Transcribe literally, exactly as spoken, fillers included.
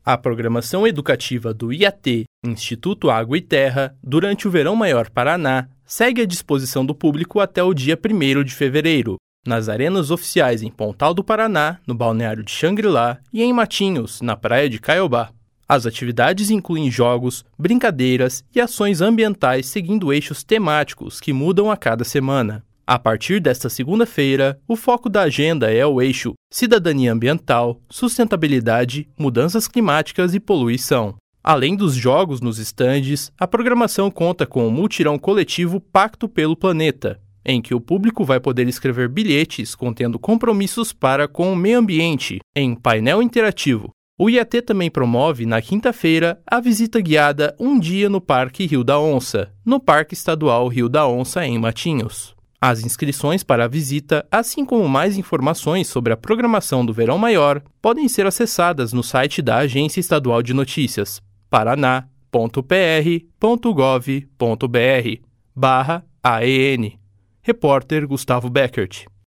A programação educativa do I A T, Instituto Água e Terra, durante o Verão Maior Paraná, segue à disposição do público até o dia primeiro de fevereiro, nas arenas oficiais em Pontal do Paraná, no balneário de Xangri-Lá e em Matinhos, na praia de Caiobá. As atividades incluem jogos, brincadeiras e ações ambientais seguindo eixos temáticos que mudam a cada semana. A partir desta segunda-feira, o foco da agenda é o eixo Cidadania Ambiental, Sustentabilidade, Mudanças Climáticas e Poluição. Além dos jogos nos estandes, a programação conta com o mutirão coletivo Pacto pelo Planeta, em que o público vai poder escrever bilhetes contendo compromissos para com o meio ambiente, em painel interativo. O I A T também promove, na quinta-feira, a visita guiada Um Dia no Parque Rio da Onça, no Parque Estadual Rio da Onça, em Matinhos. As inscrições para a visita, assim como mais informações sobre a programação do Verão Maior, podem ser acessadas no site da Agência Estadual de Notícias, paraná ponto p r ponto gov ponto b r barra A E N. Repórter Gustavo Beckert.